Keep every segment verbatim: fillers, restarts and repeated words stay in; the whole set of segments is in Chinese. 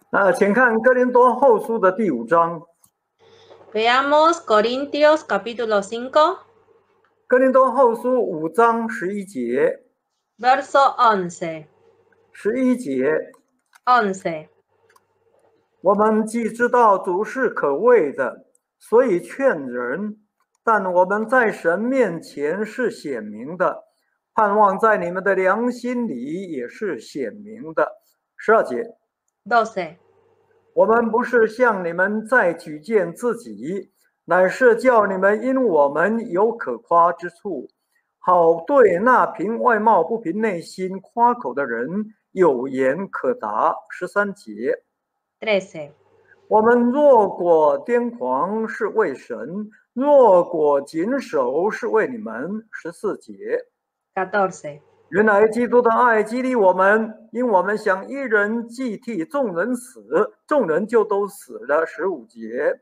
呃，请看哥林多后书的第五章。 Veamos Corintios capítulo cinco, 哥林多后书五章十一节， verso once. 十一节， once. 我们既知道主是可畏的，所以劝人；但我们在神面前是显明的，盼望在你们的良心里也是显明的。十二节， doce. 我们不是向你们再举荐自己，乃是叫你们因我们有可夸之处，好对那凭外貌不凭内心夸口的人有言可答。十三节， trece. 我们若果癫狂是为神，若果谨守是为你们。十四节， catorce. 原来基督的爱激励我们，因我们想一人既替众人死，众人就都死了。十五节，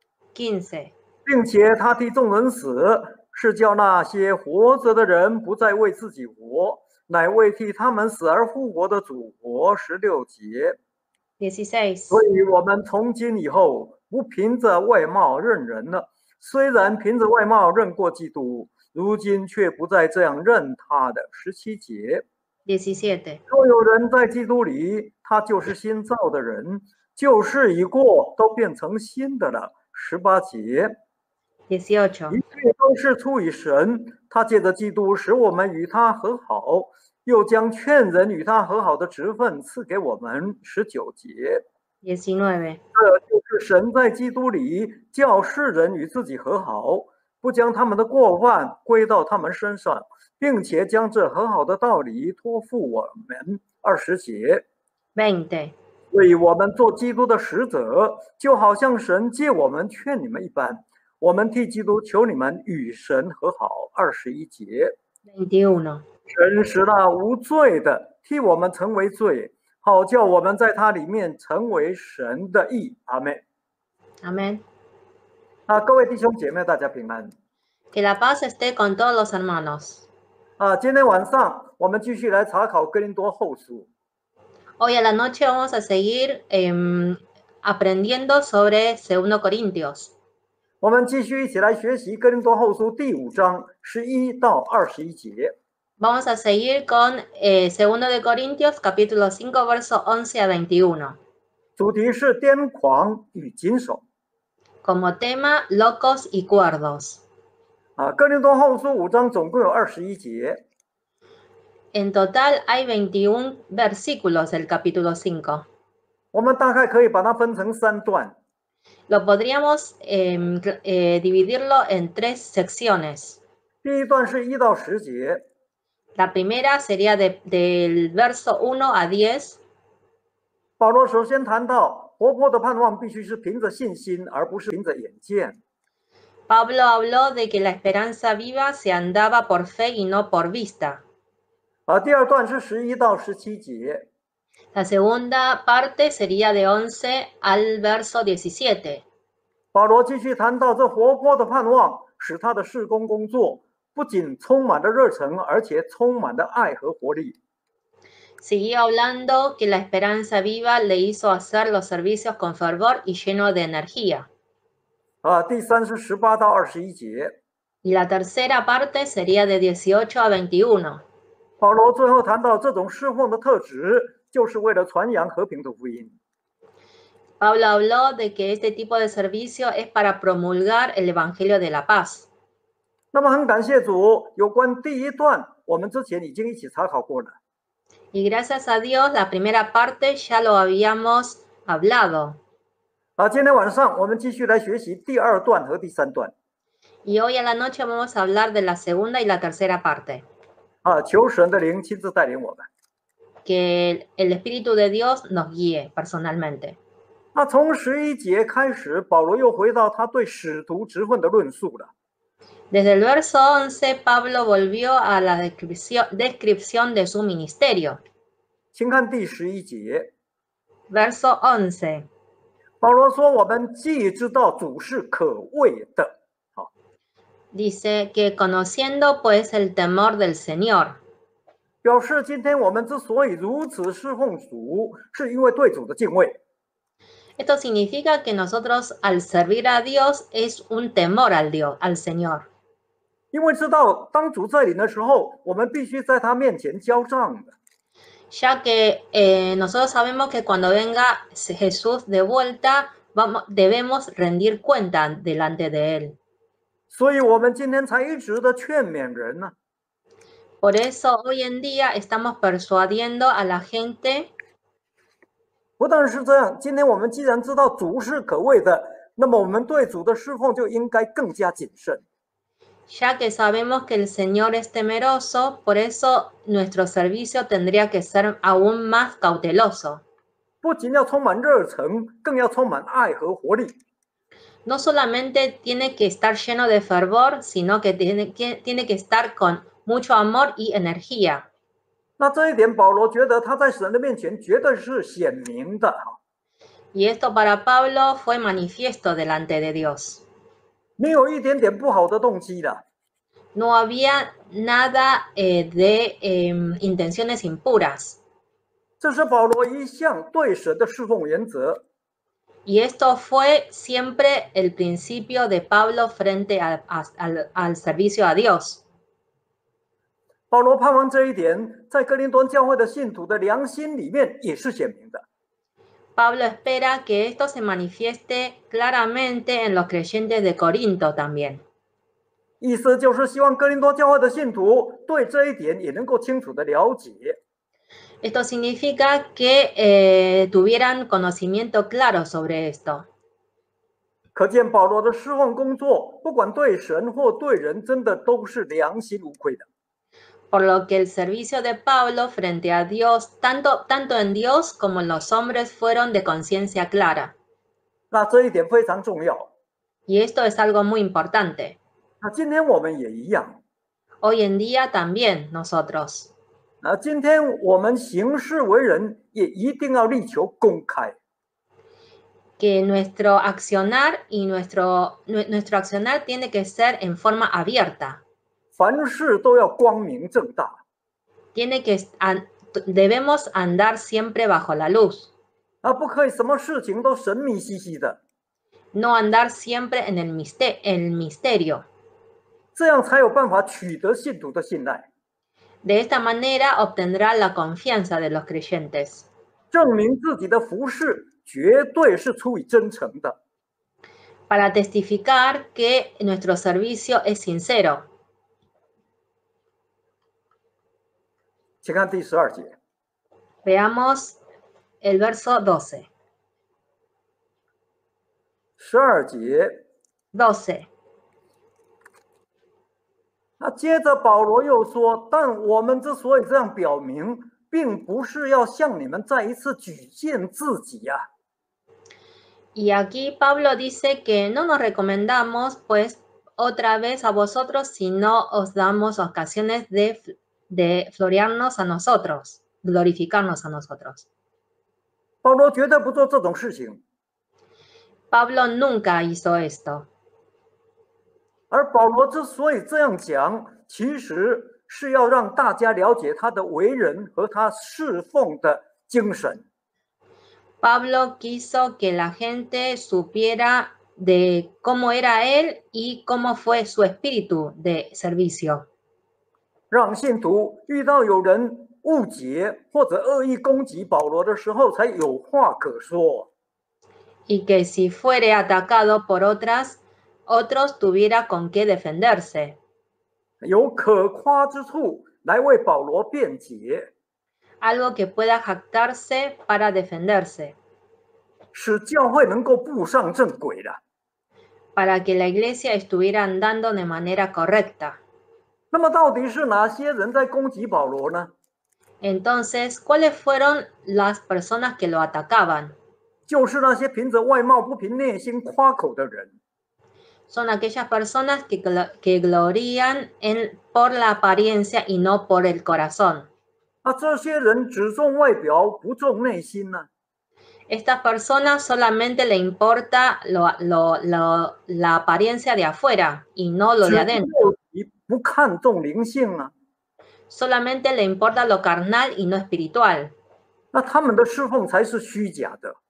quince. 并且他替众人死，是叫那些活着的人不再为自己活，乃为替他们死而复活的主活。十六节， dieciséis. 所以我们从今以后不凭着外貌认人了，虽然凭着外貌认过基督，如今却不再这样认他的。十七节， diecisiete. 若有人在基督里，他就是新造的人，旧事已过，都变成新的了。十八节， dieciocho. 一切都是出于神，他借着基督使我们与他和好，又将劝人与他和好的职分赐给我们。十九节， diecinueve. 这就是神在基督里叫世人与自己和好，不将他们的过犯归到他们身上，并且将这和好的道理托付我们。二十节， veinte. 所以我们做基督的使者，就好像神借我们劝你们一般，我们替基督求你们与神和好。二十一节， veintiuno. 神使那无罪的替我们成为罪，好叫我们在他里面成为神的义。阿们。 amén. 啊，各位弟兄姐妹，大家平安。 Que la paz esté con todos los hermanos. 啊，今天晚上我们继续来查考哥林多后书。 Hoy a la noche vamos a seguir eh, aprendiendo sobre Segundo Corintios. 我们继续一起来学习哥林多后书第五章十一到二十一节。 Vamos a seguir con eh, Segundo de Corintios, capítulo cinco, verso once a veintiuno. 主题是癫狂与谨守。 Como tema, locos y cuerdos. 啊，哥林多后书五章总共有二十一节。 En total hay veintiún versículos del capítulo cinco. 我们大概可以把它分成三段。 Lo podríamos eh, eh, dividirlo en tres secciones. 第一段是一到十节。 La primera sería de, del verso uno a diez. 保罗首先谈到活泼的盼望必须是凭着信心，而不是凭着眼见。 Pablo habló de que la esperanza viva se andaba por fe y no por vista. 啊，第二段是十一到十七节。 La segunda parte sería de once al verso diecisiete. 保罗继续谈到这活泼的盼望使他的事工工作不仅充满了热忱，而且充满了爱和活力。 Siguió hablando que la esperanza viva le hizo hacer los servicios con fervor y lleno de energía. 啊，第三是十八到二十一节。 Y la tercera parte sería de dieciocho a veintiuno. 保罗最后谈到这种侍奉的特质，就是为了传扬和平的福音。 Pablo habló de que este tipo de servicio es para promulgar el Evangelio de la paz. 那么很感谢主，有关第一段我们之前已经一起查考过了。 Y gracias a Dios, la primera parte ya lo habíamos hablado. 啊，今天晚上我们继续来学习第二段和第三段。 Y hoy a la noche vamos a hablar de la segunda y la tercera parte. 啊，求神的灵亲自带领我们。 Que el Espíritu de Dios nos guíe personalmente. 那从十一节开始，保罗又回到他对使徒职分的论述了。 Desde el verso once, Pablo volvió a la descripción, descripción de su ministerio. 请看第十一节。 Verso once. 保罗说：“我们既知道主是可畏的。” Dice que conociendo pues el temor del Señor. 表示今天我们之所以如此侍奉主，是因为对主的敬畏。 Esto significa que nosotros al servir a Dios es un temor al Dios, al Señor. 因为知道当主在临的时候，我们必须在他面前交账的。 Ya que eh, nosotros sabemos que cuando venga Jesús de vuelta, vamos, debemos rendir cuenta delante de Él. 所以我们今天才一直的劝勉人呢。 Por eso hoy en día estamos persuadiendo a la gente. 不但是这样，今天我们既然知道主是可畏的，那么我们对主的侍奉就应该更加谨慎。 Ya que sabemos que el Señor es temeroso, por eso nuestro servicio tendría que ser aún más cauteloso. 不仅要充满热忱，更要充满爱和活力。 No solamente tiene que estar lleno de fervor, sino que tiene que, tiene que estar con mucho amor y energía. 那这一点，保罗觉得他在神的面前绝对是显明的。 Y esto para Pablo fue manifiesto delante de Dios. 没有一点点不好的动机的。 No había nada eh, de eh, intenciones impuras. 这是保罗一向对神的侍奉原则。 Y esto fue siempre el principio de Pablo frente a, a, al, al servicio a Dios. 保罗盼望这一点在哥林多教会的信徒的良心里面也是显明的。 Pablo espera que esto se manifieste claramente en los creyentes de Corinto también. 意思就是希望哥林多教会的信徒对这一点也能够清楚的了解。 Esto significa que eh, tuvieran conocimiento claro sobre esto. 可见保罗的侍奉工作，不管对神或对人，真的都是良心无愧的。 Por lo que el servicio de Pablo frente a Dios, tanto, tanto en Dios como en los hombres, fueron de conciencia clara. 那这一点非常重要。 Y esto es algo muy importante. 那今天我们也一样。 Hoy en día también nosotros. 那今天我们行事为人，也一定要力求公开。 Que nuestro accionar y nuestro, nuestro accionar tiene que ser en forma abierta. 凡事都要光明正大。 Tiene que, debemos andar siempre bajo la luz. 啊，不可以什么事情都神秘兮兮的。 No andar siempre en el misterio, el misterio. 这样才有办法取得信徒的信赖。 De esta manera obtendrá la confianza de los creyentes. 证明自己的服事绝对是出于真诚的。 Para testificar que nuestro servicio es sincero. 请看第十二节。 Veamos el verso doce. 十二节。 doce. 那接着保罗又说：“但我们之所以这样表明，并不是要向你们再一次举荐自己呀、啊。” Y aquí Pablo dice que no nos recomendamos, pues, otra vez a vosotros, sino os damos ocasiones de, de florearnos a nosotros, glorificarnos a nosotros. 保罗绝对不做这种事情。 Pablo nunca hizo esto. 而保罗之所以这样讲，其实是要让大家了解他的为人和他侍奉的精神。 Pablo quiso que la gente supiera de cómo era él y cómo fue su espíritu de servicio. 让信徒遇到有人误解或者恶意攻击保罗的时候，才有话可说。 Y que si fuere atacado por otras, otros tuviera con qué defenderse. 有可夸之处来为保罗辩解。 Algo que pueda jactarse para defenderse. 使教会能够步上正轨的。 Para que la iglesia estuviera andando de manera correcta. 那么到底是哪些人在攻击保罗呢？ Entonces, ¿cuáles fueron las personas que lo atacaban? 就是那些凭着外貌不凭内心夸口的人。 Son aquellas personas que, que glorían en, por la apariencia y no por el corazón. 啊，这些人只重外表，不重内心呢、啊。 Estas personas solamente le importa lo, lo, lo, la apariencia de afuera y no lo de adentro. 不看重灵性啊。 Solamente le importa lo carnal y no espiritual. 那他们的侍奉才是虚假的。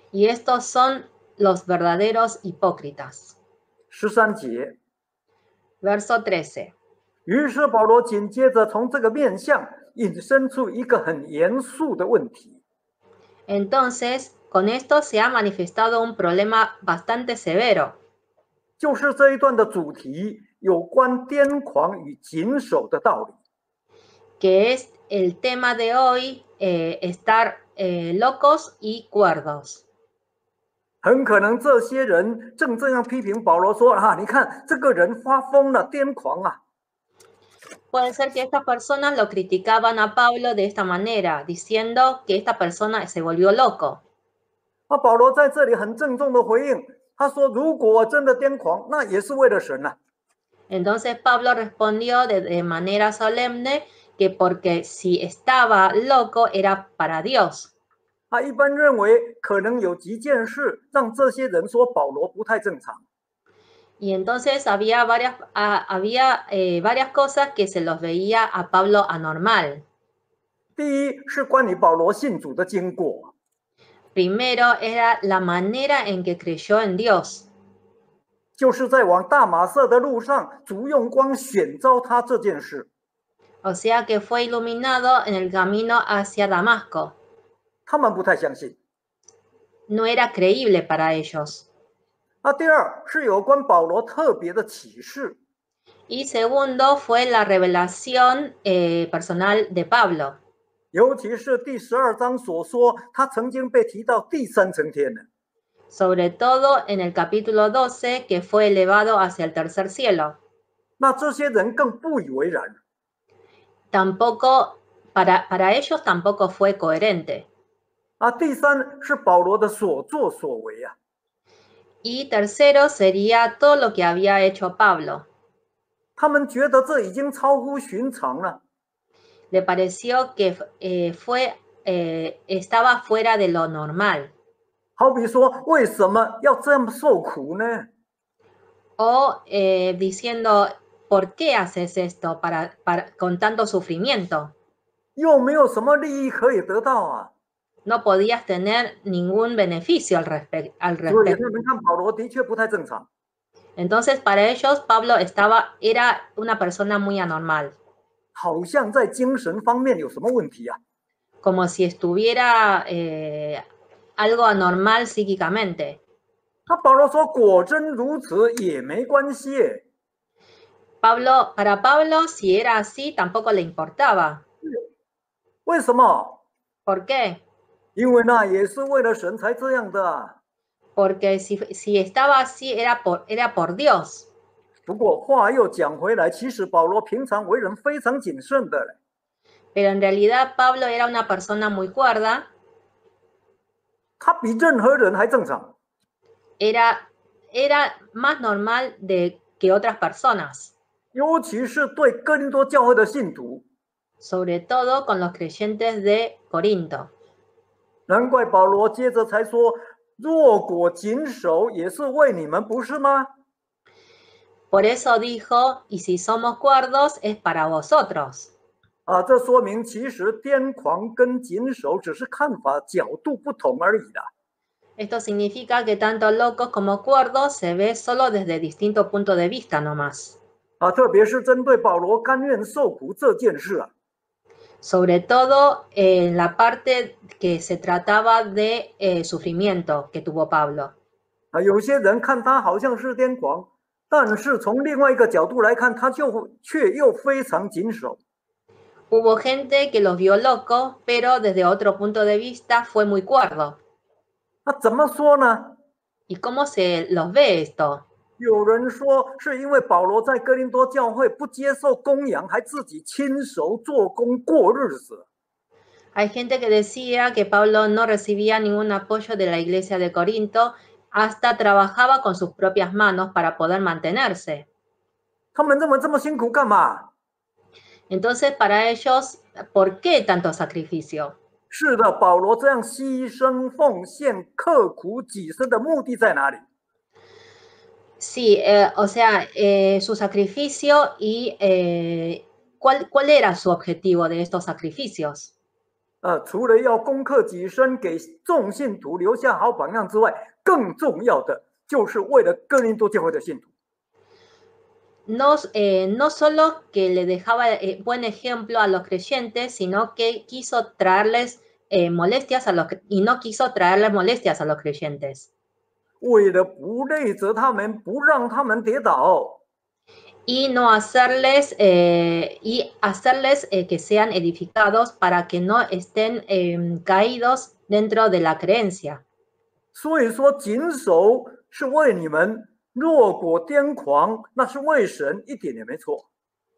Y estos son los verdaderos hipócritas. 十三节， Verso trece. 于是保罗紧接着从这个面向引申出一个很严肃的问题。 Entonces, con esto se ha manifestado un problema bastante severo. 就是这一段的主题有关癫狂与谨守的道理。 Que es el tema de hoy, eh, estar eh, locos y cuerdos. 很可能这些人正这样批评保罗说：“啊，你看这个人发疯了，癫狂啊！” Puede ser que estas personas lo criticaban a Pablo de esta manera, diciendo que esta persona se volvió loco. 啊，保罗在这里很郑重的回应，他说：“如果我真的癫狂，那也是为了神啊。” Entonces Pablo respondió de, de manera solemne que porque si estaba loco era para Dios. 啊，一般认为可能有几件事让这些人说保罗不太正常。 Y entonces había varias, ah, había, eh, varias cosas que se los veía a Pablo anormal. 第一是关于保罗信主的经过， Primero era la manera en que creyó en Dios. 就是在往大马色的路上，主用光选召他这件事。 O sea que fue iluminado en el camino hacia Damasco. 他们不太相信。 No era creíble para ellos. 那第二是有关保罗特别的启示， Y segundo fue la revelación eh, personal de Pablo. 尤其是第十二章所说，他曾经被提到第三层天的。 Sobre todo en el capítulo doce, que fue elevado hacia el tercer cielo. 那这些人更不以为然。 Tampoco, para, para ellos tampoco fue coherente. 啊，第三是保罗的所作所为啊， Y tercero sería todo lo que había hecho Pablo. 他们觉得这已经超乎寻常了。 Le pareció que eh, fue, eh, estaba fuera de lo normal. 好比说，为什么要这么受苦呢？ O eh, diciendo, ¿por qué haces esto para, para, con tanto sufrimiento? 又没有什么利益可以得到啊。 No podías tener ningún beneficio al, respe al 所以 respecto. 他们看保罗的确不太正常。 Entonces, para ellos, Pablo estaba, era una persona muy anormal. 好像在精神方面有什么问题啊？ Como si estuviera eh, algo anormal psíquicamente. 那保罗说：“果真如此，也没关系。” Pablo, para Pablo, si era así, tampoco le importaba. 为什么？ ¿Por qué? 因为那也是为了神才这样的啊。 Porque si, si estaba así, era por, era por Dios. 不过话又讲回来，其实保罗平常为人非常谨慎的。 Pero en realidad Pablo era una persona muy cuerda. 他比任何人还正常。 Era, era más normal de, que otras personas. 尤其是对哥林多教会的信徒。 Sobre todo con los creyentes de Corinto. 难怪保罗接着才说：“若果谨守，也是为你们，不是吗？” Por eso dijo, y si somos cuerdos, es para vosotros. 啊，这说明其实癫狂跟谨守只是看法角度不同而已的。 Esto significa que tanto locos como cuerdos se ve solo desde distintos puntos de vista nomás. 啊，特别是针对保罗甘愿受苦这件事啊， Sobre todo en la parte que se trataba de eh, sufrimiento que tuvo Pablo. 啊，有些人看他好像是癫狂，但是从另外一个角度来看，他就却又非常谨守。 Hubo gente que los vio locos, pero desde otro punto de vista fue muy cuerdo. 那怎么说呢？ ¿Y cómo se los ve esto? 有人说是因为保罗在哥林多教会不接受供养，还自己亲手做工过日子。 Hay gente que decía que Pablo no recibía ningún apoyo de la iglesia de Corinto, hasta trabajaba con sus propias manos para poder mantenerse. 他们认为这么辛苦干嘛？ Entonces, para ellos, ¿por qué tanto sacrificio? 是的，保罗这样牺牲、奉献、刻苦己身的目的在哪里？ Sí, eh, o sea, eh, su sacrificio y eh, ¿cuál, ¿cuál era su objetivo de estos sacrificios? 呃，除了要攻克己身，给众信徒留下好榜样之外，更重要的就是为了哥林多教会的信徒。 No, eh, no solo que le dejaba eh, buen ejemplo a los creyentes, sino que quiso traerles eh, molestias a los y no quiso traerles molestias a los creyentes. 为了不累着他们，不让他们跌倒。 Y no hacerles, eh, y hacerles eh, que sean edificados para que no estén eh, caídos dentro de la creencia. 所以说，谨守是为你们，若果癫狂，那是为神，一点也没错。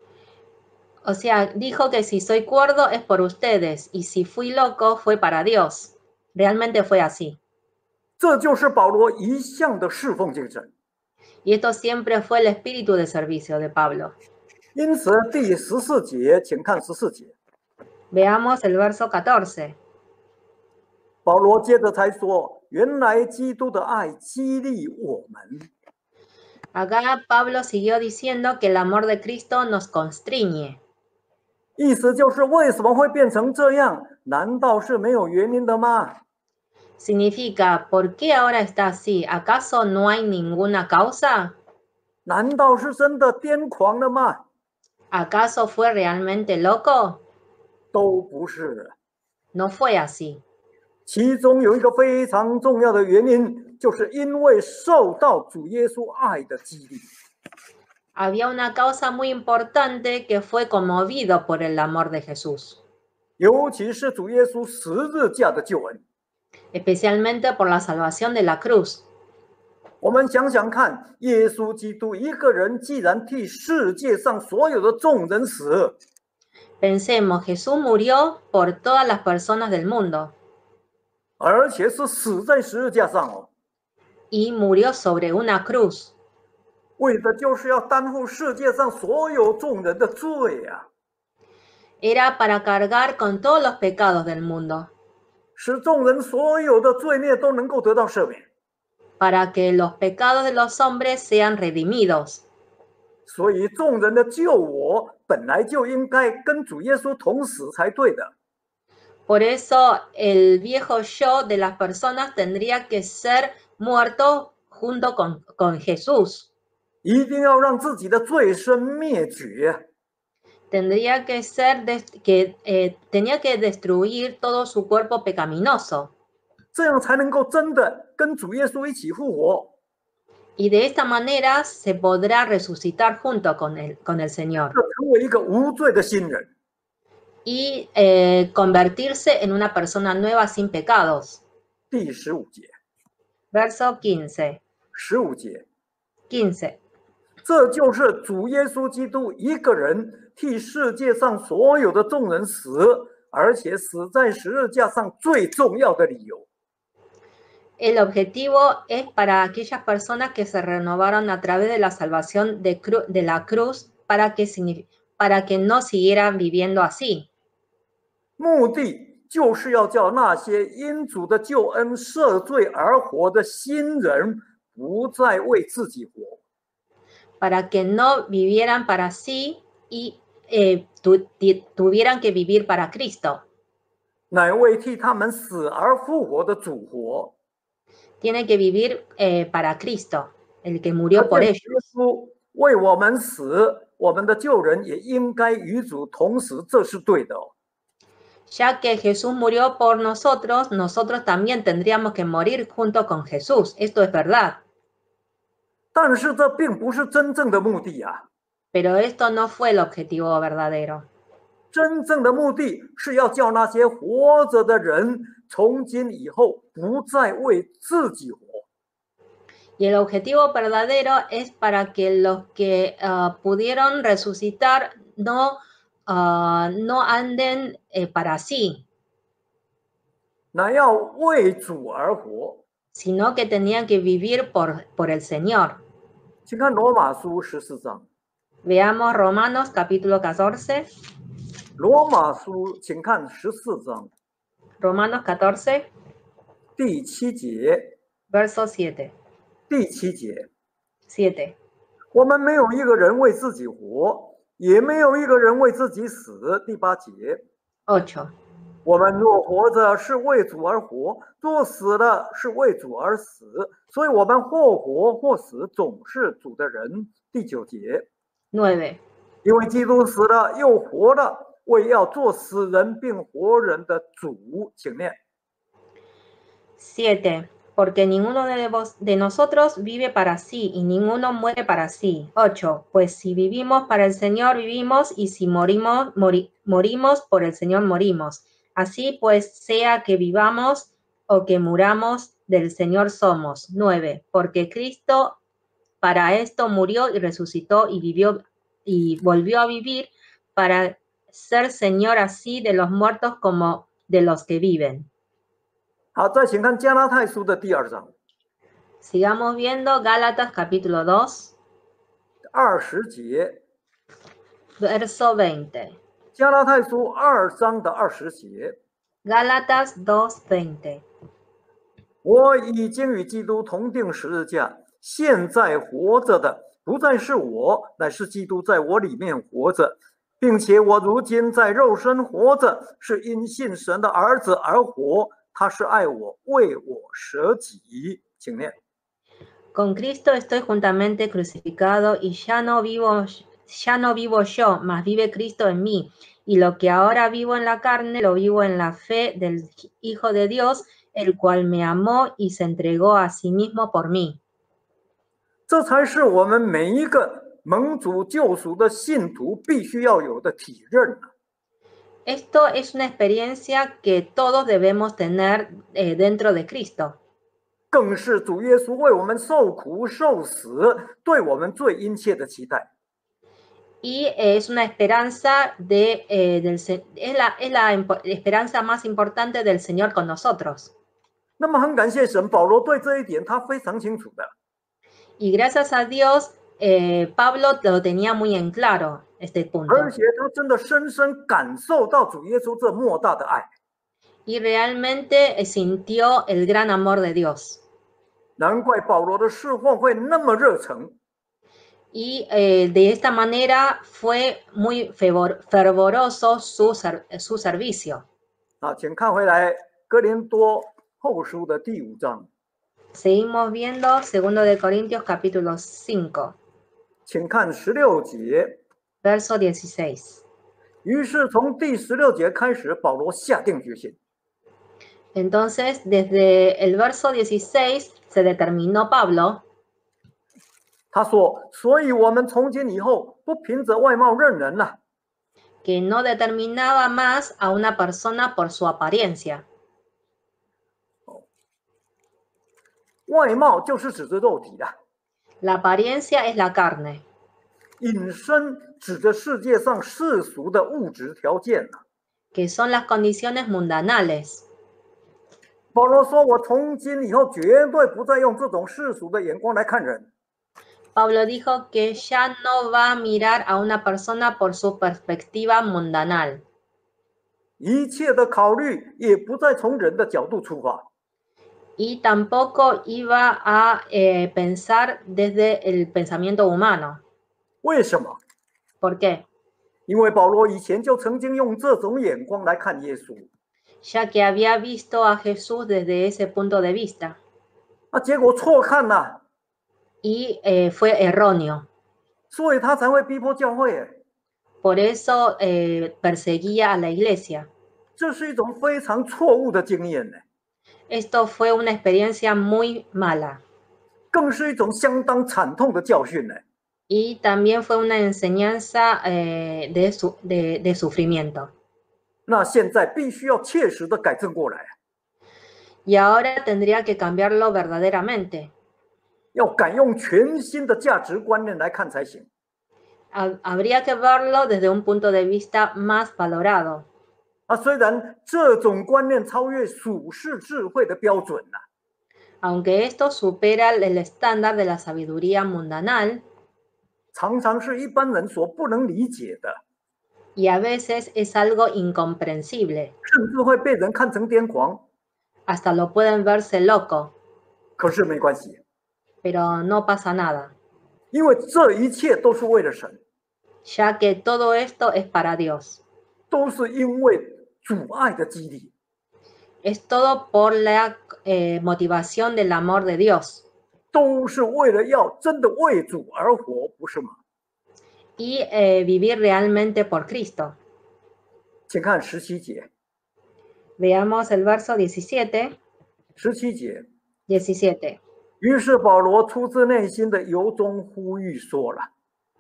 O sea, dijo que si soy cuerdo es por ustedes, y si fui loco fue para Dios. Realmente fue así. 这就是保罗一向的侍奉精神。 Y esto siempre fue el espíritu de servicio de Pablo. 因此，第十四节，请看十四节。 Veamos el verso catorce. 保罗接着才说：“原来基督的爱激励我们。” Acá Pablo siguió diciendo que el amor de Cristo nos constriñe. 意思就是为什么会变成这样？难道是没有原因的吗？ Significa, ¿por qué ahora está así? ¿Acaso no hay ninguna causa? 难道是真的癫狂了吗？ ¿Acaso fue realmente loco? 都不是。 No fue así. 其中有一个非常重要的原因，就是因为受到主耶稣爱的激励。 Había una causa muy importante que fue conmovido por el amor de Jesús. 尤其是主耶稣十字架的救恩。 Especialmente por la salvación de la cruz. 我们想想看，耶稣基督一个人既然替世界上所有的众人死， Pensemos, Jesús murió por todas las personas del mundo. 而且是死在十字架上哦， Y murió sobre una cruz. 为的就是要担负世界上所有众人的罪啊， Era para cargar con todos los pecados del mundo. 使众人所有的罪孽都能够得到赦免。 Para que los pecados de los hombres sean redimidos. 所以众人的救我本来就应该跟主耶稣同死才对的。 Por eso el viejo yo de las personas tendría que ser muerto junto con, con Jesús. 一定要让自己的罪身灭绝。 Tendría que ser de, que eh, tenía que destruir todo su cuerpo pecaminoso. 这样才能够真的跟主耶稣一起复活。 Y de esta manera se podrá resucitar junto con el, con el Señor. 成为一个无罪的新人。 Y eh, convertirse en una persona nueva sin pecados. 第十五节， Verso quince. 十五节， quince. 这就是主耶稣基督一个人替世界上所有的众人死，而且死在十字架上最重要的理由。 El objetivo es para aquellas personas que se renovaron a través de la salvación de, cru de la cruz para que, para que no siguieran viviendo así. 目的就是要叫那些因主的救恩赦罪而活的新人，不再为自己活。 Para que no vivieran para sí y eh, tu tuvieran que vivir para Cristo. 乃为替他们死而复活的主活。 Tiene que vivir eh, para Cristo, el que murió por ellos. 耶稣为我们死，我们的救人也应该与主同死，这是对的哦。 Ya que Jesús murió por nosotros, nosotros también tendríamos que morir junto con Jesús. Esto es verdad. 但是这并不是真正的目的啊。 Pero esto no fue el objetivo verdadero. 真正的目的是要叫那些活着的人，从今以后不再为自己活。 Y el objetivo verdadero es para que los que uh, pudieron resucitar no, uh, no anden eh, para sí. 乃要为主而活。 Sino que tenían que vivir por, por el Señor. 请看罗马书十四章。 Veamos Romanos capítulo catorce. 罗马书，请看十四章 Romanos catorce, 第七节。 verso siete. 第七节， siete. 我们没有一个人为自己活，也没有一个人为自己死。第八节， ocho. 我们若活着，是为主而活；若死了，是为主而死。所以，我们或活或死，总是主的人。第九节， nueve. 因为基督死了又活了，为要做死人并活人的主。请念。 siete. Porque ninguno de, vos, de nosotros vive para sí y ninguno muere para sí. ocho. Pues si vivimos para el Señor vivimos y si morimos, mori, morimos por el Señor morimos. Así pues, sea que vivamos o que muramos, del Señor somos. nueve. Porque Cristo para esto murió y resucitó y vivió y volvió a vivir para ser Señor así de los muertos como de los que viven. 好，再请看加拉太书的第二章。 Sigamos viendo Gálatas capítulo dos, 二十节， verso veinte. 加拉太书二章的二十节。 Gálatas dos veinte. 我已经与基督同定十字架，现在活着的不再是我，乃是基督在我里面活着，并且我如今在肉身活着，是因信神的儿子而活。他是爱我，为我舍己。请念。 Con Cristo estoy juntamente crucificado y ya no vivo, ya no vivo yo, mas vive Cristo en mí. Y lo que ahora vivo en la carne, lo vivo en la fe del Hijo de Dios, el cual me amó y se entregó a sí mismo por mí. 这才是我们每一个蒙主救赎的信徒必须要有的体认。 Esto es una experiencia que todos debemos tener eh, dentro de Cristo. 更是主耶稣为我们受苦受死，对我们最殷切的期待。 Y es una esperanza de, eh, del, es la, es la esperanza más importante del Señor con nosotros. 那么很感谢神，保罗对这一点他非常清楚的。 Y gracias a Dios, eh, Pablo lo tenía muy en claro este punto. 而且他真的深深感受到主耶稣这莫大的爱。 Y realmente sintió el gran amor de Dios. 难怪保罗的侍奉会那么热诚。 Y eh, de esta manera fue muy fervor, fervoroso su, su servicio. 啊，请看回来哥林多后书的第五章。 Seguimos viendo segundo de Corintios capítulo cinco. 请看十六节。 Verso dieciséis. 于是从第十六节开始，保罗下定决心。 Entonces, desde el verso dieciséis se determinó Pablo. 他说：“所以我们从今以后不凭着外貌认人了。” Que no determinaba más a una persona por su apariencia. 外貌就是指着肉体的。 La apariencia es la carne. 引申指着世界上世俗的物质条件。 Que son las condiciones mundanales. 保罗说：“我从今以后绝对不再用这种世俗的眼光来看人。” Pablo dijo que ya no va a mirar a una persona por su perspectiva mundanal. 一切的考虑也不再从人的角度出发。 Y tampoco iba a eh, pensar desde el pensamiento humano. 为什么？ ¿Por qué? 因为保罗以前就曾经用这种眼光来看耶稣。 Ya que había visto a Jesús desde ese punto de vista. 啊，结果错看了。 Y eh, fue erróneo. 所以他才会逼迫教会。 Por eso eh, perseguía a la iglesia. 这是一种非常错误的经验呢。 Esto fue una experiencia muy mala. 更是一种相当惨痛的教训呢。 Y también fue una enseñanza eh, de, su, de, de sufrimiento. 那现在必须要切实的改正过来。 Y ahora tendría que cambiarlo verdaderamente. 要改用全新的价值观念来看才行。 Habría que verlo desde un punto de vista más valorado. 啊，虽然这种观念超越属世智慧的标准呐、啊， Aunque esto supera el estándar de la sabiduría mundanal, 常常是一般人所不能理解的。 Y a veces es algo incomprensible. 甚至会被人看成癫狂。 Hasta lo pueden verse loco. 可是没关系。 Pero no pasa nada. 因为这一切都是为了神。 Ya que todo esto es para Dios. 都是因为主爱的激励。 Es todo por la eh, motivación del amor de Dios. 都是为了要真的为主而活，不是吗？ Y eh, vivir realmente por Cristo. 请看十七节。 Veamos el verso diecisiete. 十七节。 diecisiete. 于是保罗出自内心的由衷呼吁说了。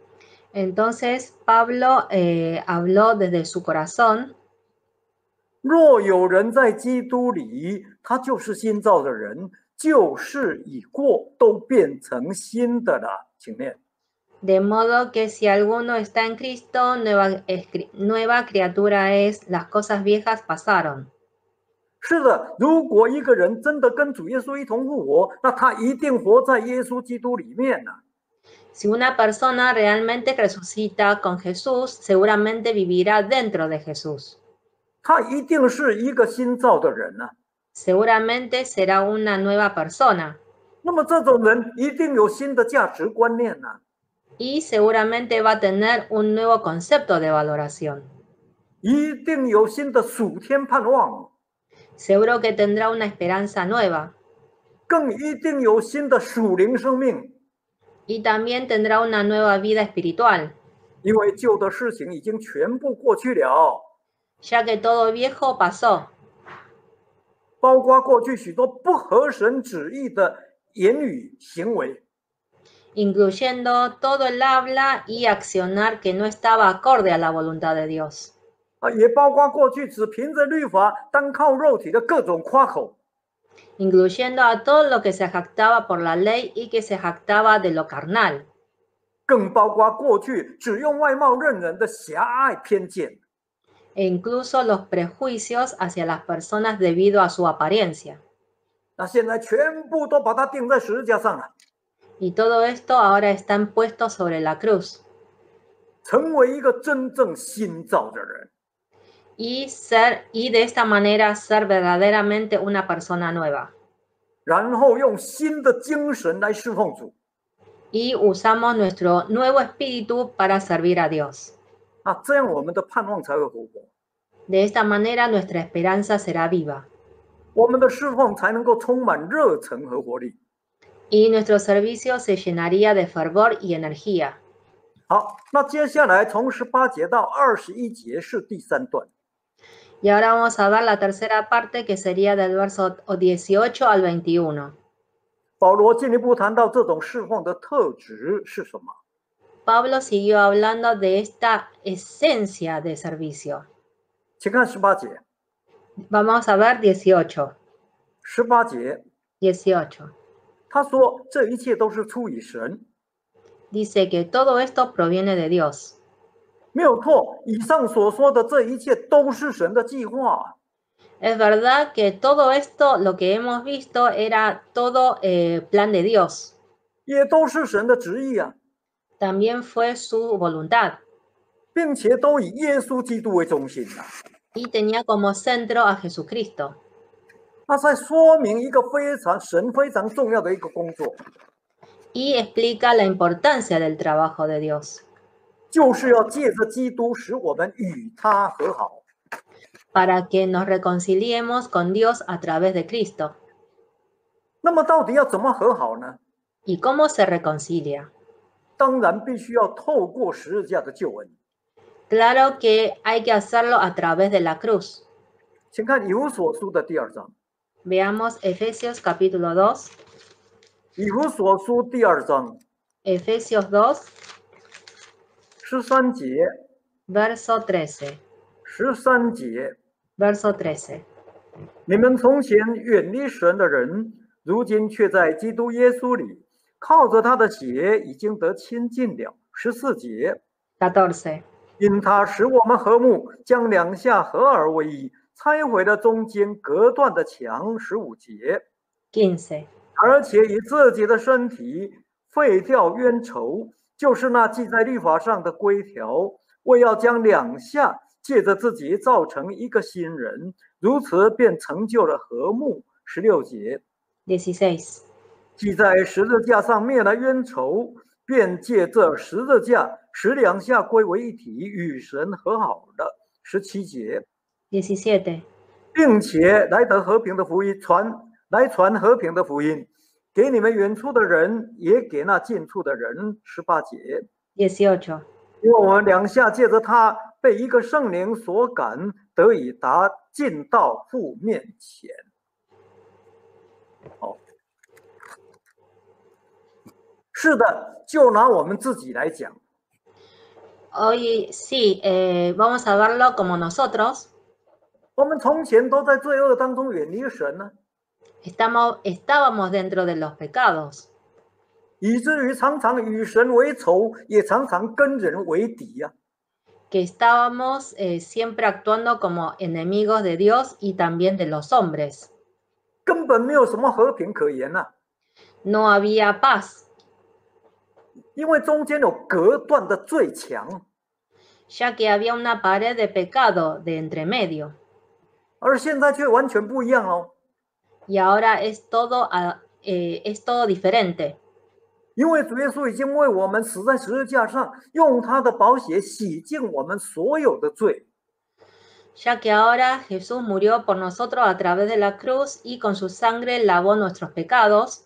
Entonces Pablo eh, habló desde su corazón. 若有人在基督里，他就是新造的人，旧事已过，都变成新的了。请念。 De modo que si alguno está en Cristo, nueva, nueva criatura es, las cosas viejas pasaron. 是的，如果一个人真的跟主耶稣一同复活，那他一定活在耶稣基督里面呢。 Si una persona realmente resucita con Jesús, seguramente vivirá dentro de Jesús. 他一定是一个新造的人呢。 Seguramente será una nueva persona. 那么这种人一定有新的价值观念呢。 Y seguramente va a tener un nuevo concepto de valoración. 一定有新的属天盼望。 Seguro que tendrá una esperanza nueva. 更一定有新的属灵生命。 Y también tendrá una nueva vida espiritual. 因为旧的事情已经全部过去了。 Ya que todo viejo pasó. 包括过去许多不合神旨意的言语行为。 Incluyendo todo el habla y accionar que no estaba acorde a la voluntad de Dios. 啊，也包括过去只凭着律法、单靠肉体的各种夸口。 Incluyendo a todo lo que se jactaba por la ley y que se jactaba de lo carnal. 更包括过去只用外貌认人的狭隘偏见。 E incluso los prejuicios hacia las personas debido a su apariencia. 那现在全部都把它钉在十字架上了。 Y todo esto ahora están puestos sobre la cruz. 成为一个真正新造的人。 Y, ser, y de esta manera ser verdaderamente una persona nueva. 然后用新的精神来侍奉主。 Y usamos nuestro nuevo espíritu para servir a Dios. 啊，这样我们的盼望才会活泼。 De esta manera nuestra esperanza será viva. 我们的侍奉才能够充满热忱和活力。 Y nuestro servicio se llenaría de fervor y energía. 好，那接下来从十八节到二十一节是第三段。 Y ahora vamos a ver la tercera parte, que sería del verso dieciocho al veintiuno. 保罗进一步谈到这种侍奉的特质是什么？ Pablo siguió hablando de esta esencia de servicio. 请看十八节。 Vamos a ver dieciocho. 十八节， dieciocho. 他说这一切都是出于神。 Dice que todo esto proviene de Dios. 没有错，以上所说的这一切都是神的计划。 Es verdad que todo esto, lo que hemos visto, era todo eh, plan de Dios. 也都是神的旨意啊， También fue su voluntad. 并且都以耶稣基督为中心啊。 Y tenía como centro a Jesucristo. 那在说明一个非常神非常重要的一个工作， Y explica la importancia del trabajo de Dios. 就是要借着基督使我们与他和好。 Para que nos reconciliemos con Dios a través de Cristo. 那么到底要怎么和好呢？ ¿Y cómo se reconcilia? 当然必须要透过十字架的救恩。 Claro que hay que hacerlo a través de la cruz. 请看以弗所书的第二章。 Veamos Efesios capítulo dos. 以弗所书第二章 Efesios dos, 十三节， verso trece. 十三节， Verso trece. 你们从前远离神的人，如今却在基督耶稣里，靠着他的血已经得亲近了。十四节， catorce. 因他使我们和睦，将两下合而为一，拆毁了中间隔断的墙。十五节， quince. 而且以自己的身体废掉冤仇，就是那记在律法上的规条，为要将两下借着自己造成一个新人，如此便成就了和睦。十六节， dieciséis. 记在十字架上灭了冤仇，便借这十字架使两下归为一体，与神和好了。十七节， diecisiete. 并且来得和平的福音传来传和平的福音，给你们远处的人，也给那近处的人。十八节。 dieciocho. 因为我们两下借着他被一个圣灵所感，得以达进到父面前。哦，是的，就拿我们自己来讲。 Hoy sí, eh, vamos a verlo como nosotros. 我们从前都在罪恶当中远离神呢， Estamos, estábamos dentro de los pecados, 以至于常常与神为仇，也常常跟人为敌呀、啊。 que estábamos eh, siempre actuando como enemigos de Dios y también de los hombres. 根本没有什么和平可言呐、啊。 No había paz. 因为中间有隔断的最强， ya que había una pared de pecado de entre medio. 而现在却完全不一样哦。 Y ahora es todo, eh, es todo diferente. 因为主耶稣已经为我们死在十字架上，用他的宝血洗净我们所有的罪。 Ya que ahora Jesús murió por nosotros a través de la cruz y con su sangre lavó nuestros pecados.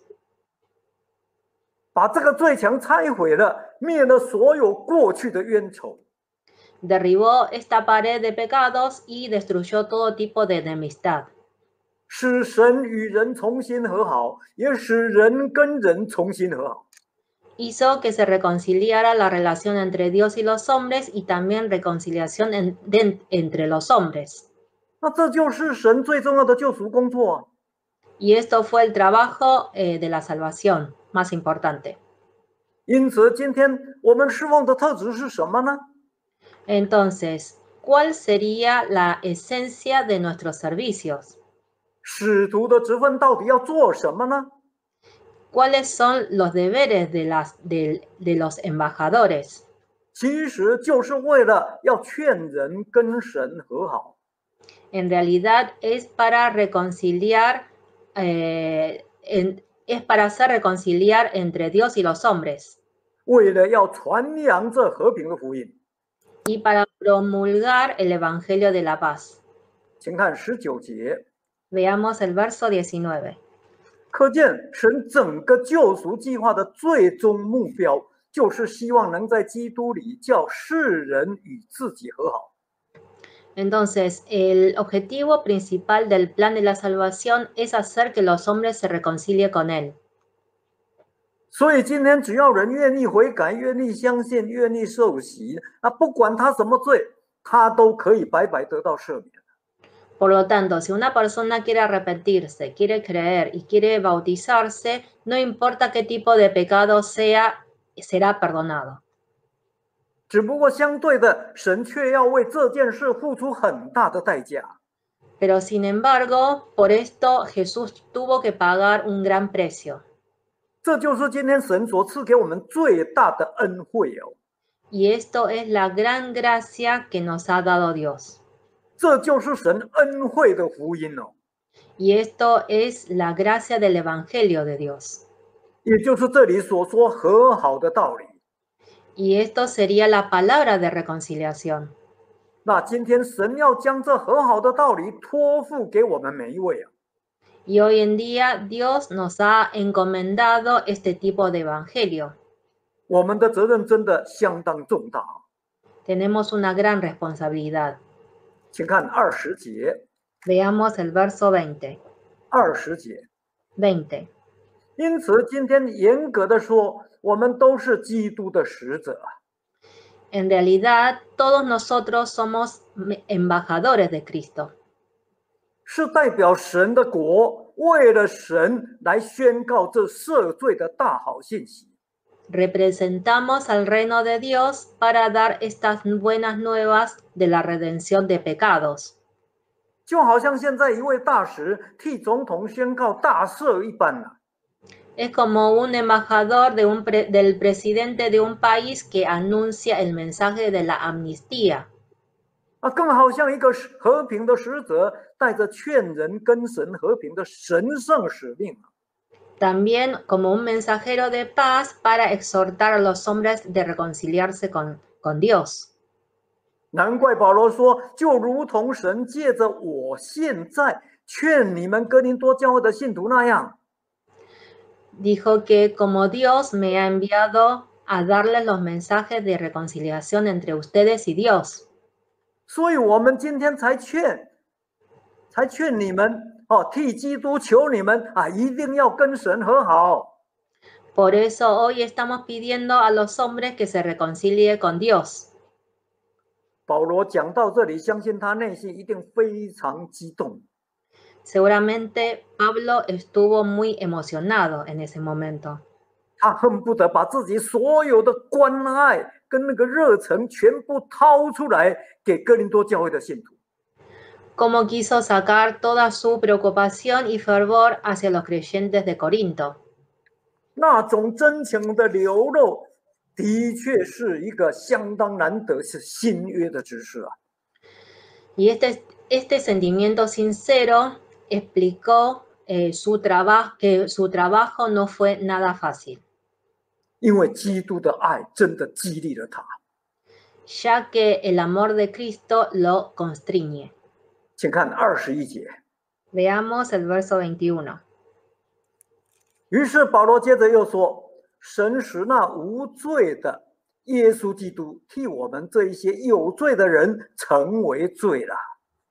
把这个罪墙拆毁了，灭了所有过去的冤仇。 Derribó esta pared de pecados y destruyó todo tipo de enemistad. 使神与人重新和好，也使人跟人重新和好。 Hizo que se reconciliara la relación entre Dios y los hombres y también reconciliación en, de, entre los hombres. 那这就是神最重要的救赎工作、啊。 Y esto fue el trabajo eh, de la salvación más importante. 因此，今天我们侍奉的特质是什么呢？ Entonces, ¿cuál sería la esencia de nuestros servicios? 使徒的职分到底要做什么呢？ ¿Cuáles son los deberes de, las, de, de los embajadores? 其实就是为了要劝人跟神和好。 En realidad es para reconciliar, eh, en, es para hacer reconciliar entre Dios y los hombres. 为了要传扬这和平的福音。 Y para promulgar el evangelio de la paz. 请看十九节。 Veamos el verso diecinueve. 可见神整个救赎计划的最终目标，就是希望能在基督里叫世人与自己和好。 Entonces, el objetivo principal del plan de la salvación es hacer que los hombres se reconcilien con él. 所以今天只要人愿意悔改、愿意相信、愿意受洗，那不管他什么罪，他都可以白白得到赦免。 Por lo tanto, si una persona quiere arrepentirse, quiere creer y quiere bautizarse, no importa qué tipo de pecado sea, será perdonado. 只不过相对的，神却要为这件事付出很大的代价。 Pero sin embargo, por esto Jesús tuvo que pagar un gran precio. 这就是今天神所赐给我们最大的恩惠哦。 Y esto es la gran gracia que nos ha dado Dios. 这就是神恩惠的福音哦。 Y esto es la gracia del Evangelio de Dios. 也就是这里所说和好的道理。 Y esto sería la palabra de reconciliación. 那今天神要将这和好的道理托付给我们每一位啊。 Y hoy en día Dios nos ha encomendado este tipo de evangelio. 我们的责任真的相当重大。 Tenemos una gran responsabilidad. 请看二十节。 Veamos el verso veinte. 二十节。 veinte. 因此，今天严格的说，我们都是基督的使者。 En realidad, todos nosotros somos embajadores de Cristo. 是代表神的国，为了神来宣告这赦罪的大好信息。 Representamos al reino de Dios para dar estas buenas nuevas de la redención de pecados. 就好像现在一位大使替总统宣告大赦一般啊。 Es como un embajador de un pre, del presidente de un país que anuncia el mensaje de la amnistía. 啊，更好像一个和平的使者，带着劝人跟神和平的神圣使命。 También como un mensajero de paz para exhortar a los hombres de reconciliarse con, con Dios. 难怪保罗说，就如同神借着我现在劝你们哥林多教会的信徒那样。 Dijo que como Dios me ha enviado a darles los mensajes de reconciliación entre ustedes y Dios. 所以我们今天才劝，才劝你们哦，替基督求你们啊，一定要跟神和好。 Por eso hoy estamos pidiendo a los hombres que se reconcilie con Dios. 保罗讲到这里，相信他内心一定非常激动。 Seguramente Pablo estuvo muy emocionado en ese momento. 他恨不得把自己所有的关爱跟那个热忱全部掏出来给哥林多教会的信徒。 Como quiso sacar toda su preocupación y fervor hacia los creyentes de Corinto. 那种真情的流露，的确是一个相当难得是新约的知识啊。 Y este, este sentimiento sincero explicó eh, su trabajo, que su trabajo no fue nada fácil. 因为基督的爱真的激励了他。 Ya que el amor de Cristo lo constriñe. 请看二十一节。 Veamos el verso veintiuno. 于是保罗接着又说：“神使那无罪的耶稣基督替我们这一些有罪的人成为罪了。”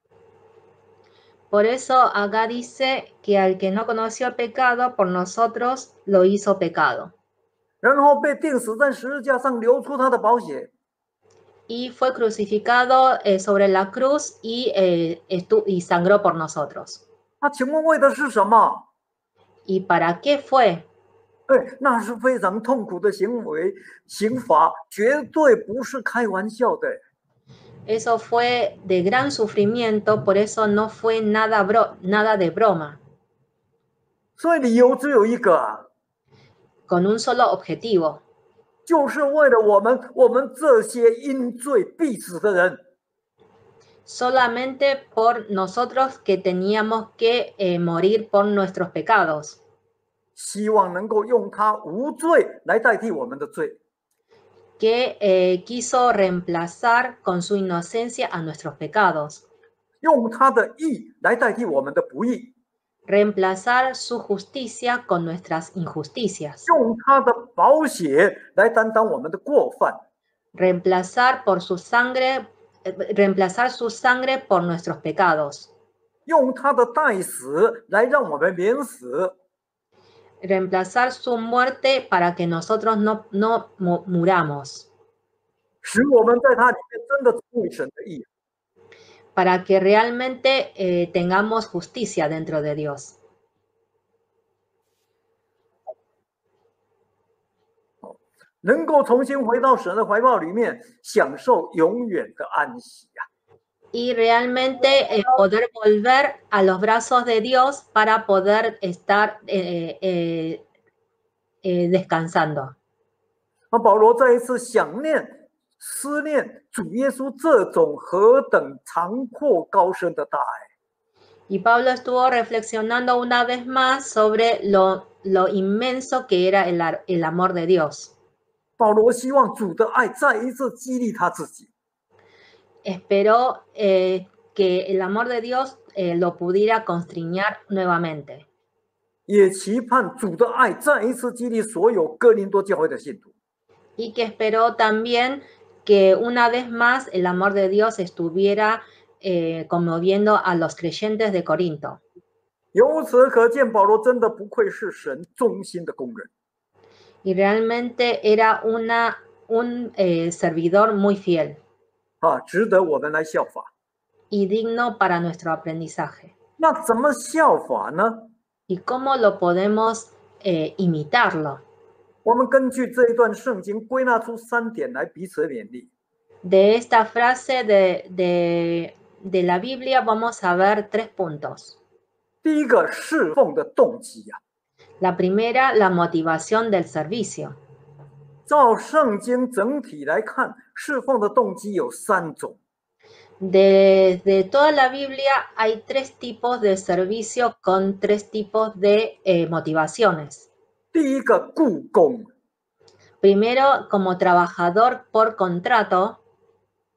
Por eso acá dice que al que no conoció el pecado, por nosotros lo hizo pecado. 然后被钉死在十字架上，流出他的宝血。 Y fue crucificado eh, sobre la cruz y, eh, estu y sangró por nosotros. 那请问为的是什么？ ¿Y para qué fue? 哎，那是非常痛苦的行为，刑罚绝对不是开玩笑的。 Eso fue de gran sufrimiento, por eso no fue nada, bro nada de broma. 所以理由只有一个啊， Con un solo objetivo. 就是为了我们，我们这些因罪必死的人。 Solamente por nosotros que teníamos que eh, morir por nuestros pecados. 希望能够用他无罪来代替我们的罪。 Que eh, quiso reemplazar con su inocencia a nuestros pecados. 用他的义来代替我们的不义。 Reemplazar su justicia con nuestras injusticias. 用他的宝血来担当我们的过犯。 Reemplazar por su sangre, eh, reemplazar su sangre por nuestros pecados. 用他的代死来让我们免死。 Reemplazar su muerte para que nosotros no, no muramos. 使我们在他里面真的成为神的义。 Para que realmente eh, tengamos justicia dentro de Dios. 能够重新回到神的怀抱里面，享受永远的安息啊！ Y realmente eh, poder volver a los brazos de Dios para poder estar eh, eh, eh, descansando. 那保罗再一次想念、思念主耶稣这种何等长阔高深的大爱。 Y Pablo estuvo reflexionando una vez más sobre lo, lo inmenso que era el, el amor de Dios. 保罗希望主的爱再一次激励他自己。 Esperó eh, que el amor de Dios eh, lo pudiera constriñar nuevamente. 也期盼主的爱再一次激励所有哥林多教会的信徒。 Y que esperó también que una vez más el amor de Dios estuviera eh, conmoviendo a los creyentes de Corinto. 由此可见，保罗真的不愧是神忠心的工人。 Y realmente era una, un eh, servidor muy fiel. 啊，值得我们来效法。 Y digno para nuestro aprendizaje. 那怎么效法呢？ ¿Y cómo lo podemos eh, imitarlo? 我们根据这一段圣经归纳出三点来彼此勉励。 De esta frase de, de, de la Biblia vamos a ver tres puntos. 第一个，侍奉的动机呀、啊。 La primera, la motivación del servicio. 照圣经整体来看，侍奉的动机有三种。 De, de toda la Biblia hay tres tipos de servicio con tres tipos de eh, motivaciones. 第一个，雇工。 Primero, como trabajador por contrato.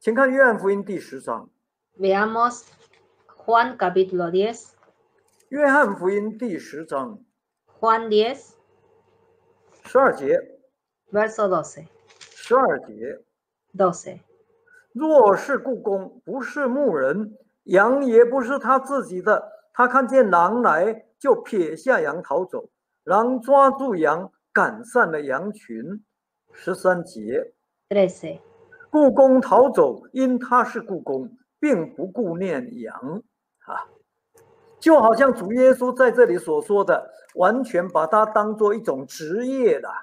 请看约翰福音第十章。 Veamos Juan capítulo diez. 约翰福音第十章 Juan diez, 十二节， verso doce. 十二节。 doce. 若是雇工，不是牧人，羊也不是他自己的，他看见狼来，就撇下羊逃走，狼抓住羊，赶散了羊群。十三节。 trece. 雇工逃走，因他是雇工，并不顾念羊啊，就好像主耶稣在这里所说的，完全把它当作一种职业的。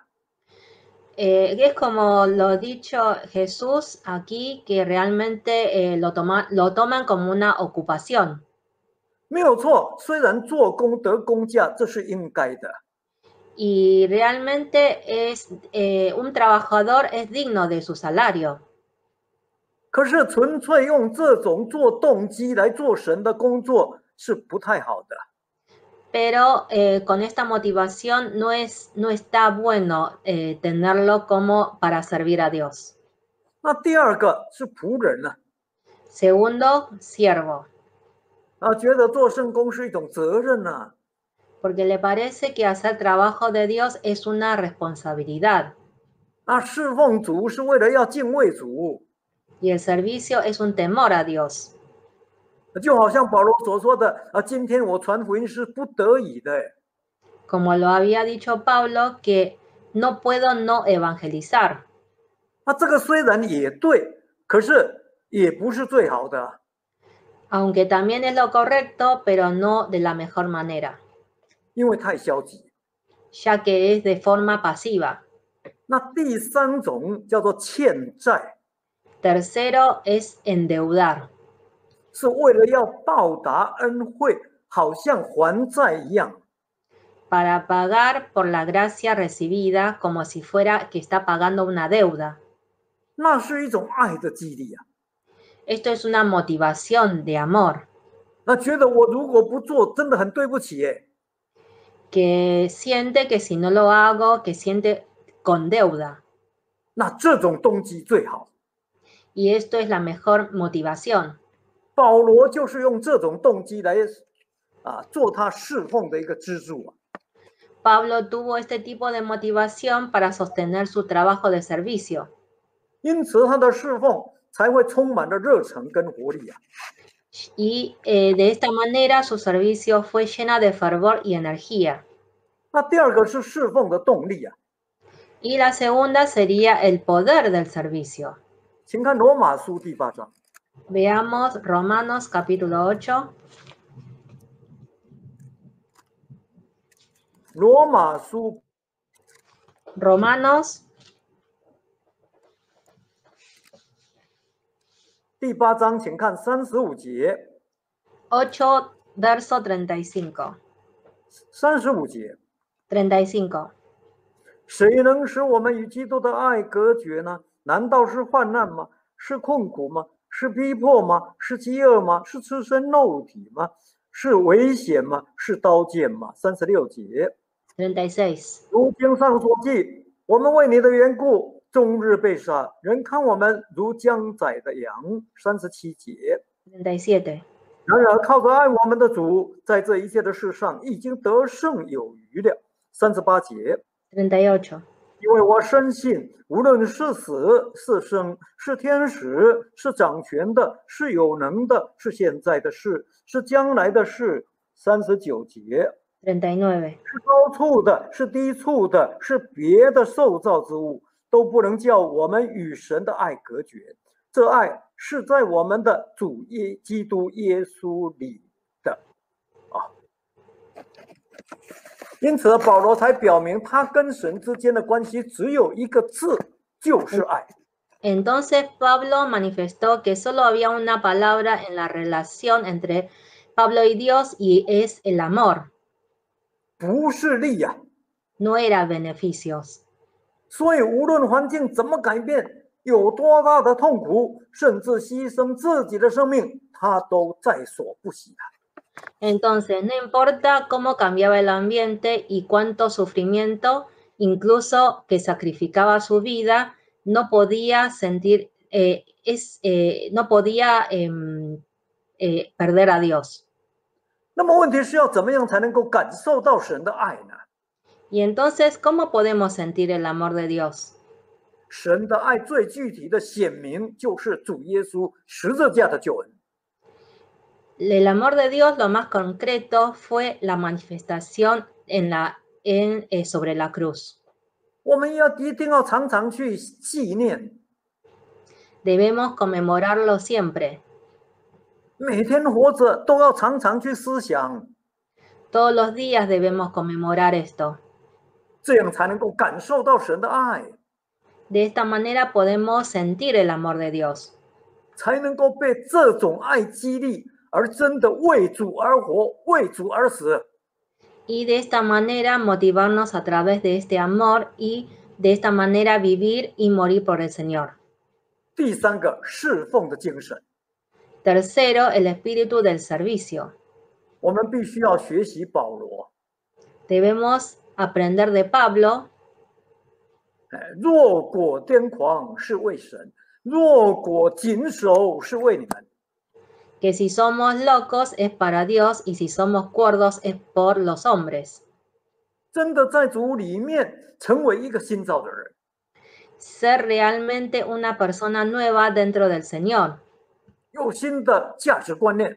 Eh, es como lo dicho Jesús aquí, que realmente eh, lo, toma, lo toman como una ocupación. 没有错，虽然做工得工价，这是应该的。 Y realmente es eh, un trabajador es digno de su salario. 可是纯粹用这种做动机来做神的工作是不太好的。 Pero eh, con esta motivación no, es, no está bueno eh, tenerlo como para servir a Dios. 那第二个是仆人呢、啊？ Segundo, siervo. 啊，觉得做圣工是一种责任呢、啊。 Porque le parece que hacer trabajo de Dios es una responsabilidad. 啊，侍奉主是为了要敬畏主。 Y el servicio es un temor a Dios. 就好像保罗所说的啊，今天我传福音是不得已的。 Como lo había dicho Pablo, que no puedo no evangelizar. 啊，这个虽然也对，可是也不是最好的。 Aunque también es lo correcto, pero no de la mejor manera. 因为太消极。 Ya que es de forma pasiva. 那第三种叫做欠债。 Tercero es endeudar. 是为了要报答恩惠，好像还债一样。 Para pagar por la gracia recibida como si fuera que está pagando una deuda. 那是一种爱的激励啊。 Esto es una motivación de amor. 那觉得我如果不做，真的很对不起耶。 Que siente que si no lo hago, que siente con deuda. 那这种动机最好。 Y esto es la mejor motivación. 保罗就是用这种动机来啊，做他侍奉的一个支柱啊。 Pablo tuvo este tipo de motivación para sostener su trabajo de servicio. 因此他的侍奉才会充满了热忱跟活力啊。 Y eh, de esta manera su servicio fue llena de fervor y energía. 那第二个是侍奉的动力啊。 Y la segunda sería el poder del servicio. 请看罗马书第八章。 Veamos Romanos capítulo ocho. 罗马书 Romanos 第八章，请看三十五节。 ocho, verso treinta y cinco. 三十五节， treinta y cinco. 谁能使我们与基督的爱隔绝呢？难道是患难吗？是困苦吗？是逼迫吗？是饥饿吗？是赤身肉体吗？是危险吗？是刀剑吗？三十六节。 treinta y seis. 如经上所记，我们为你的缘故，终日被杀，人看我们如将宰的羊。三十七节。 treinta y siete. 然而靠着爱我们的主，在这一切的事上已经得胜有余了。三十八节。 treinta y ocho. 因为我深信，无论是死是生，是天使，是掌权的，是有能的，是现在的事，是将来的事。三十九节。 treinta y nueve. 是高处的，是低处的，是别的受造之物，都不能叫我们与神的爱隔绝。这爱是在我们的主耶基督耶稣里的啊。因此，保罗才表明他跟神之间的关系只有一个字，就是爱。 Entonces Pablo manifestó que solo había una palabra en la relación entre Pablo y Dios y es el amor. 不是利呀、啊， no era beneficios. 所以无论环境怎么改变，有多大的痛苦，甚至牺牲自己的生命，他都在所不惜的。 Entonces, no importa cómo cambiaba el ambiente y cuánto sufrimiento, incluso que sacrificaba su vida, no podía sentir, eh, es, eh, no podía eh, eh, perder a Dios. 那么问题是要怎么样才能够感受到神的爱呢？ Y entonces, ¿cómo podemos sentir el amor de Dios? 神的爱最具体的显明就是主耶稣十字架的救恩。 El amor de Dios, lo más concreto, fue la manifestación en la, en, eh, sobre la cruz. 我们要一定要常常去纪念， Debemos conmemorarlo siempre. 每天活着都要常常去思想， Todos los días debemos conmemorar esto. 这样才能够感受到神的爱， De esta manera podemos sentir el amor de Dios. 才能够被这种爱激励，而真的为主而活，为主而死。 Y de esta manera motivarnos a través de este amor y de esta manera vivir y morir por el Señor. 第三个，侍奉的精神， Tercero, el espíritu del servicio. 我们必须要学习保罗。 Debemos aprender de Pablo. 哎，若果癫狂是为神，若果谨守是为你们。 Que si somos locos es para Dios y si somos cuerdos es por los hombres. 真的在主里面成为一个新造的人， Ser realmente una persona nueva dentro del Señor. 有新的价值观念，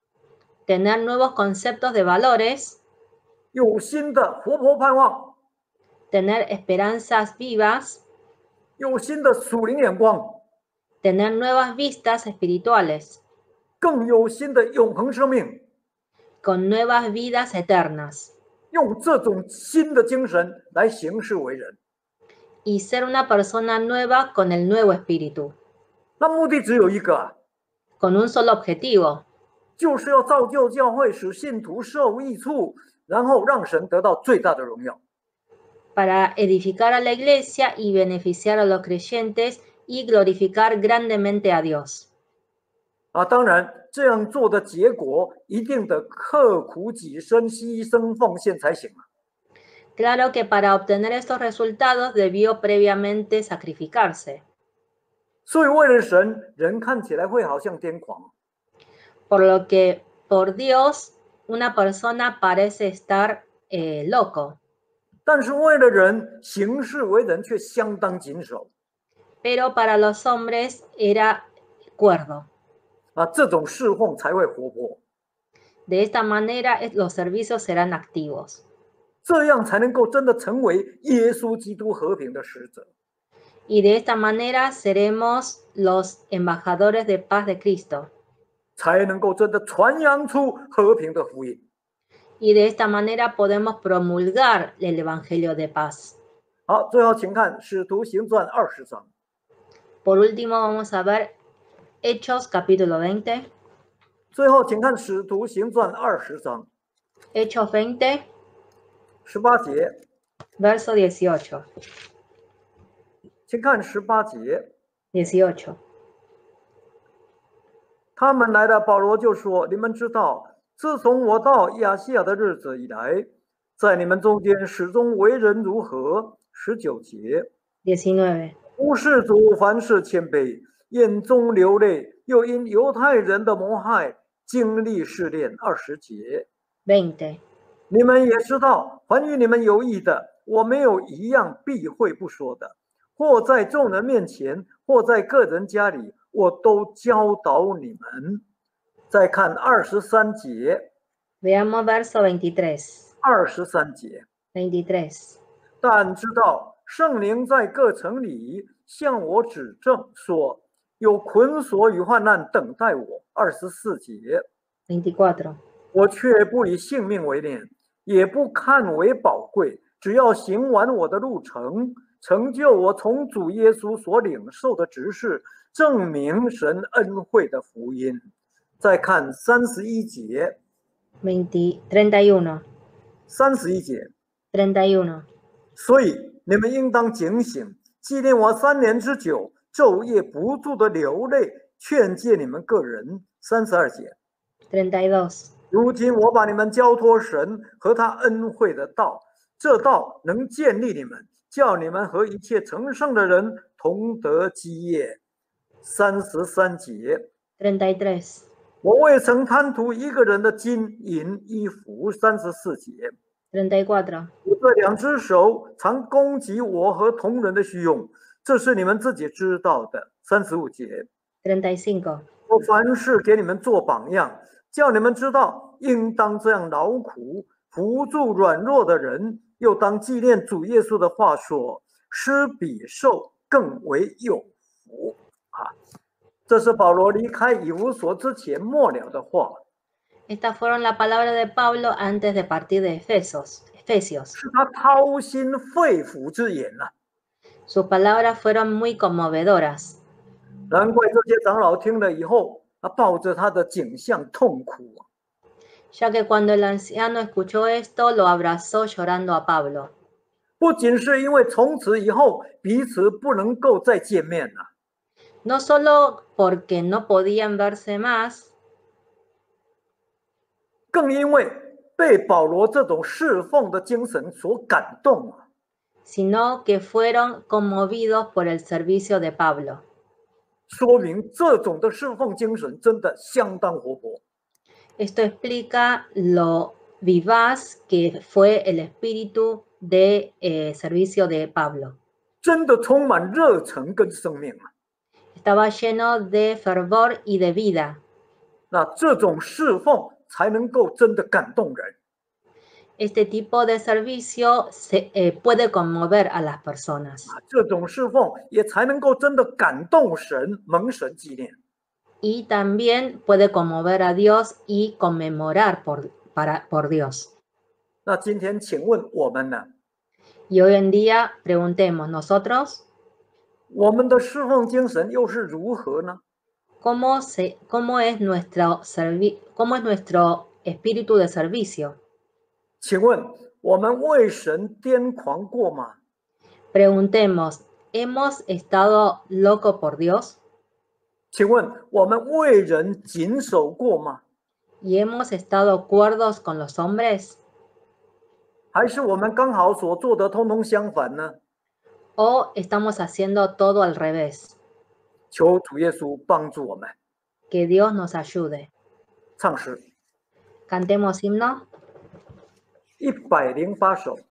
Tener nuevos conceptos de valores. 有新的活泼盼望， Tener esperanzas vivas. 有新的属灵眼光， Tener nuevas vistas espirituales. 更有新的永恒生命。 Con nuevas vidas eternas. 用这种新的精神来行事为人， Y ser una persona nueva con el nuevo espíritu. 那目的只有一个啊， Con un solo objetivo. 就是要造就教会，使信徒受益处，然后让神得到最大的荣耀。 Para edificar a la iglesia y beneficiar a los creyentes y glorificar grandemente a Dios. 啊，当然这样做的结果，一定的刻苦己身、牺牲奉献才行啊。 Claro que para obtener estos resultados debió previamente sacrificarse. 所以为了神，人看起来会好像癫狂， Por lo que por Dios una persona parece estar eh, loco. 但是为了人，行事为人却相当谨守。 Pero para los hombres era cuerdo. 啊，这种侍奉才会活泼， De esta manera los servicios serán activos. 这样才能够真的成为耶稣基督和平的使者。 Y de esta manera seremos los embajadores de paz de Cristo. 才能够真的传扬出和平的福音。 Y de esta manera podemos promulgar el Evangelio de paz. 好，最后请看《使徒行传》二十章。 Por último, vamos a ver Hechos capítulo veinte. 最后请看《使徒行传》二十章 Hechos veinte, 十八节， verso dieciocho. 请看十八节。 dieciocho. 他们来了，保罗就说：“你们知道，自从我到亚细亚的日子以来，在你们中间始终为人如何？”十九节， diecinueve. 无事主凡事谦卑，眼中流泪，又因犹太人的谋害经历试炼。二十节， veinte. 你们也知道，凡与你们有益的，我没有一样避讳不说的，或在众人面前，或在个人家里，我都教导你们。再看二十三节， Veamos verso veintitrés. 二十三节， veintitrés. 但知道圣灵在各城里向我指证说，有捆锁与患难等待我。二十四节， veinticuatro. 我却不以性命为念，也不看为宝贵，只要行完我的路程，成就我从主耶稣所领受的职事，证明神恩惠的福音。再看三十一节， veinte, treinta y uno. 三十一节， treinta y uno. 所以你们应当警醒，纪念我三年之久，昼夜不住的流泪，劝诫你们个人。三十二节， treinta y dos. 如今我把你们交托神和他恩惠的道，这道能建立你们，叫你们和一切成圣的人同得基业。 三十三节。 treinta y tres. 我未曾贪图一个人的金银衣服。三十四节。 treinta y cuatro. 我这两只手常供给我和同人的需用，这是你们自己知道的。三十五节。 treinta y cinco. 我凡事给你们做榜样，叫你们知道应当这样劳苦，扶助软弱的人，又当纪念主耶稣的话说：施比受更为有福。啊，这是保罗离开以弗所之前末了的话。 Estas fueron las palabras de Pablo antes de partir de Efesos, Efesios. 是他掏心肺腑之言啊。 Sus palabras fueron muy conmovedoras. 难怪这些长老听了以后，他抱着他的景象痛哭啊。 Ya que cuando el anciano escuchó esto, lo abrazó llorando a Pablo. 不仅是因为从此以后彼此不能够再见面了， No solo porque no podían verse más, 更因为被保罗这种侍奉的精神所感动啊。 sino que fueron conmovidos por el servicio de Pablo. 说明这种的侍奉精神真的相当活泼。 Esto explica lo vivaz que fue el espíritu de eh, servicio de Pablo. 真的充满热忱跟生命啊。 Estaba lleno de fervor y de vida. 那这种侍奉才能够真的感动人。 Este tipo de servicio se, eh, puede conmover a las personas. 这种侍奉也才能够真的感动神，蒙神纪念。 Y también puede conmover a Dios y conmemorar por, para, por Dios. 那今天请问我们呢？ Y hoy en día preguntemos nosotros, 我们的侍奉精神又是如何呢？ ¿cómo, se, cómo, es nuestro servi cómo es nuestro espíritu de servicio? 请问我们为神癫狂过吗？ Preguntemos, ¿hemos estado locos por Dios? 请问我们为人谨守过吗？ ¿Y hemos estado cuerdos con los hombres? 还是我们刚好所做的通通相反呢？ ¿O estamos haciendo todo al revés? 求主耶稣帮助我们。 Que Dios nos ayude. 唱诗 Cantemos himno. 一百零八首。